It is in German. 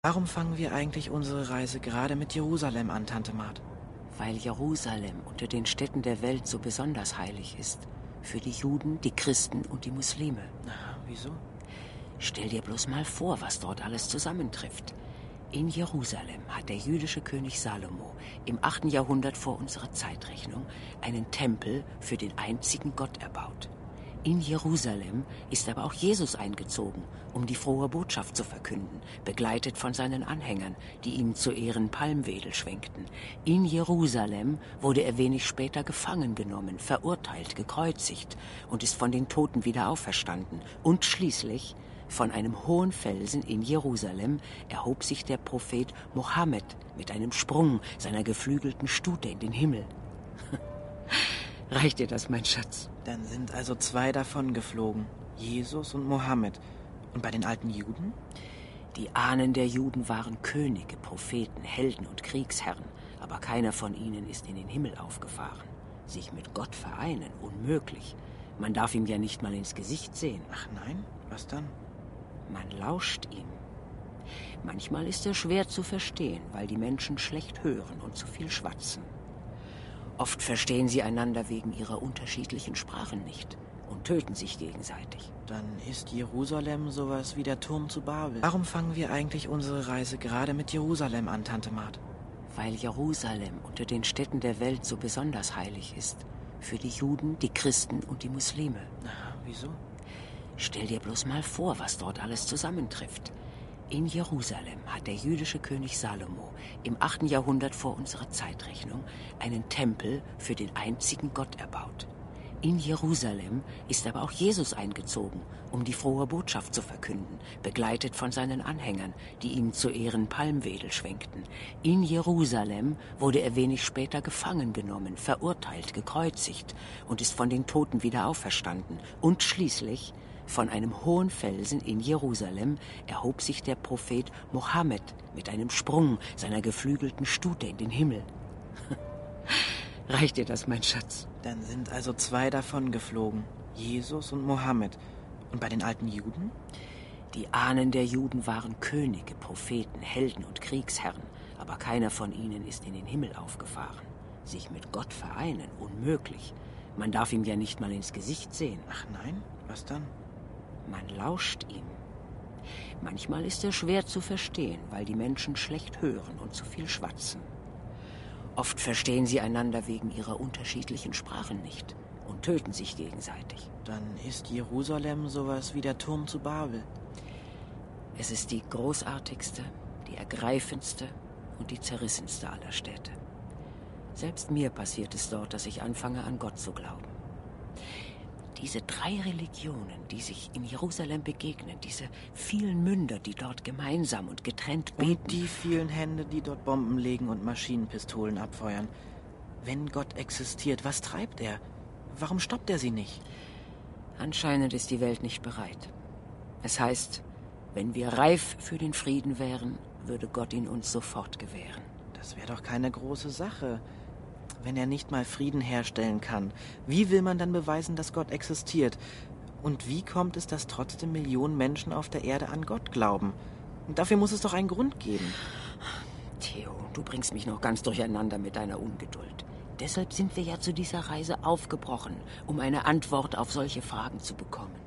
Warum fangen wir eigentlich unsere Reise gerade mit Jerusalem an, Tante Mart? Weil Jerusalem unter den Städten der Welt so besonders heilig ist. Für die Juden, die Christen und die Muslime. Aha, wieso? Stell dir bloß mal vor, was dort alles zusammentrifft. In Jerusalem hat der jüdische König Salomo im 8. Jahrhundert vor unserer Zeitrechnung einen Tempel für den einzigen Gott erbaut. In Jerusalem ist aber auch Jesus eingezogen, um die frohe Botschaft zu verkünden, begleitet von seinen Anhängern, die ihm zu Ehren Palmwedel schwenkten. In Jerusalem wurde er wenig später gefangen genommen, verurteilt, gekreuzigt und ist von den Toten wieder auferstanden. Und schließlich, von einem hohen Felsen in Jerusalem, erhob sich der Prophet Mohammed mit einem Sprung seiner geflügelten Stute in den Himmel. Reicht dir das, mein Schatz? Dann sind also zwei davon geflogen, Jesus und Mohammed. Und bei den alten Juden? Die Ahnen der Juden waren Könige, Propheten, Helden und Kriegsherren, aber keiner von ihnen ist in den Himmel aufgefahren. Sich mit Gott vereinen, unmöglich. Man darf ihm ja nicht mal ins Gesicht sehen. Ach nein, was dann? Man lauscht ihm. Manchmal ist er schwer zu verstehen, weil die Menschen schlecht hören und zu viel schwatzen. Oft verstehen sie einander wegen ihrer unterschiedlichen Sprachen nicht und töten sich gegenseitig. Dann ist Jerusalem sowas wie der Turm zu Babel. Warum fangen wir eigentlich unsere Reise gerade mit Jerusalem an, Tante Mart? Weil Jerusalem unter den Städten der Welt so besonders heilig ist. Für die Juden, die Christen und die Muslime. Aha, wieso? Stell dir bloß mal vor, was dort alles zusammentrifft. In Jerusalem hat der jüdische König Salomo im 8. Jahrhundert vor unserer Zeitrechnung einen Tempel für den einzigen Gott erbaut. In Jerusalem ist aber auch Jesus eingezogen, um die frohe Botschaft zu verkünden, begleitet von seinen Anhängern, die ihm zu Ehren Palmwedel schwenkten. In Jerusalem wurde er wenig später gefangen genommen, verurteilt, gekreuzigt und ist von den Toten wieder auferstanden. Und schließlich, von einem hohen Felsen in Jerusalem, erhob sich der Prophet Mohammed mit einem Sprung seiner geflügelten Stute in den Himmel. Reicht dir das, mein Schatz? Dann sind also zwei davon geflogen, Jesus und Mohammed. Und bei den alten Juden? Die Ahnen der Juden waren Könige, Propheten, Helden und Kriegsherren, aber keiner von ihnen ist in den Himmel aufgefahren. Sich mit Gott vereinen, unmöglich. Man darf ihm ja nicht mal ins Gesicht sehen. Ach nein, was dann? Man lauscht ihm. Manchmal ist er schwer zu verstehen, weil die Menschen schlecht hören und zu viel schwatzen. Oft verstehen sie einander wegen ihrer unterschiedlichen Sprachen nicht und töten sich gegenseitig. Dann ist Jerusalem sowas wie der Turm zu Babel. Es ist die großartigste, die ergreifendste und die zerrissenste aller Städte. Selbst mir passiert es dort, dass ich anfange, an Gott zu glauben. Diese 3 Religionen, die sich in Jerusalem begegnen, diese vielen Münder, die dort gemeinsam und getrennt beten. Und die vielen Hände, die dort Bomben legen und Maschinenpistolen abfeuern. Wenn Gott existiert, was treibt er? Warum stoppt er sie nicht? Anscheinend ist die Welt nicht bereit. Es heißt, wenn wir reif für den Frieden wären, würde Gott ihn uns sofort gewähren. Das wäre doch keine große Sache. Wenn er nicht mal Frieden herstellen kann, wie will man dann beweisen, dass Gott existiert? Und wie kommt es, dass trotzdem Millionen Menschen auf der Erde an Gott glauben? Und dafür muss es doch einen Grund geben. Theo, du bringst mich noch ganz durcheinander mit deiner Ungeduld. Deshalb sind wir ja zu dieser Reise aufgebrochen, um eine Antwort auf solche Fragen zu bekommen.